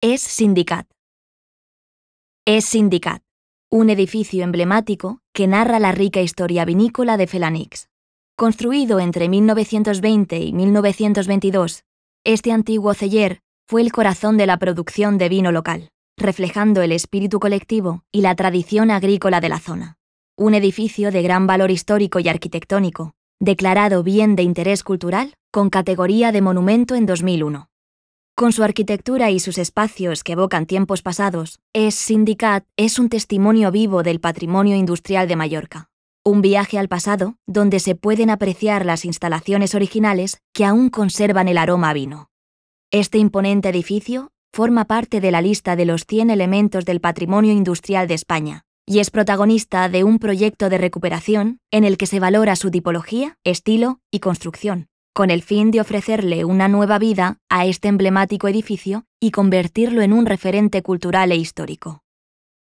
Es Sindicat. Es Sindicat, un edificio emblemático que narra la rica historia vinícola de Felanitx. Construido entre 1920 y 1922, este antiguo celler fue el corazón de la producción de vino local, reflejando el espíritu colectivo y la tradición agrícola de la zona. Un edificio de gran valor histórico y arquitectónico, declarado bien de interés cultural con categoría de monumento en 2001. Con su arquitectura y sus espacios que evocan tiempos pasados, Es Sindicat es un testimonio vivo del patrimonio industrial de Mallorca. Un viaje al pasado donde se pueden apreciar las instalaciones originales que aún conservan el aroma a vino. Este imponente edificio forma parte de la lista de los 100 elementos del patrimonio industrial de España y es protagonista de un proyecto de recuperación en el que se valora su tipología, estilo y construcción, con el fin de ofrecerle una nueva vida a este emblemático edificio y convertirlo en un referente cultural e histórico.